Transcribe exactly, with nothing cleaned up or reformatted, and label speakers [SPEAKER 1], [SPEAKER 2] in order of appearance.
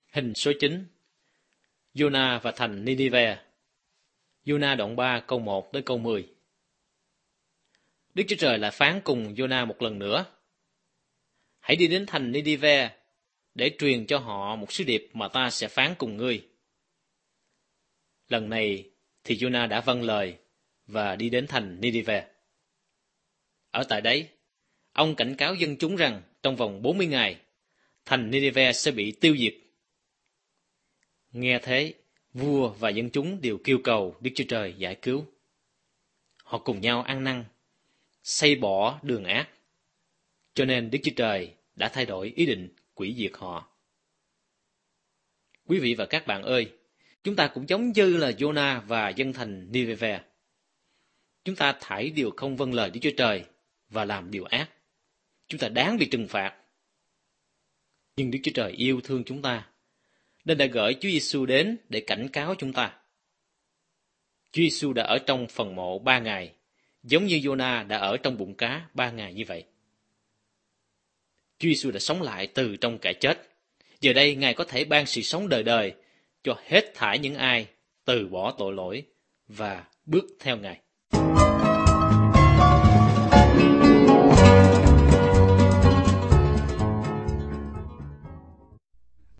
[SPEAKER 1] Hình số chín. Jonah và thành Ninive. Jonah đoạn ba câu một tới câu mười. Đức Chúa Trời lại phán cùng Jonah một lần nữa. Hãy đi đến thành Ninive để truyền cho họ một sứ điệp mà ta sẽ phán cùng ngươi. Lần này thì Jonah đã vâng lời và đi đến thành Ninive. Ở tại đấy, ông cảnh cáo dân chúng rằng trong vòng bốn mươi ngày, thành Ninive sẽ bị tiêu diệt. Nghe thế, vua và dân chúng đều kêu cầu Đức Chúa Trời giải cứu. Họ cùng nhau ăn năn, xây bỏ đường ác. Cho nên Đức Chúa Trời đã thay đổi ý định hủy diệt họ. Quý vị và các bạn ơi, chúng ta cũng giống như là Jonah và dân thành Ninive. Chúng ta thảy đều không vâng lời Đức Chúa Trời và làm điều ác. Chúng ta đáng bị trừng phạt. Nhưng Đức Chúa Trời yêu thương chúng ta, nên đã gửi Chúa Giêsu đến để cảnh cáo chúng ta. Chúa Giêsu đã ở trong phần mộ ba ngày, giống như Jonah đã ở trong bụng cá ba ngày như vậy. Chúa Giêsu đã sống lại từ trong kẻ chết. Giờ đây Ngài có thể ban sự sống đời đời cho hết thảy những ai từ bỏ tội lỗi và bước theo Ngài.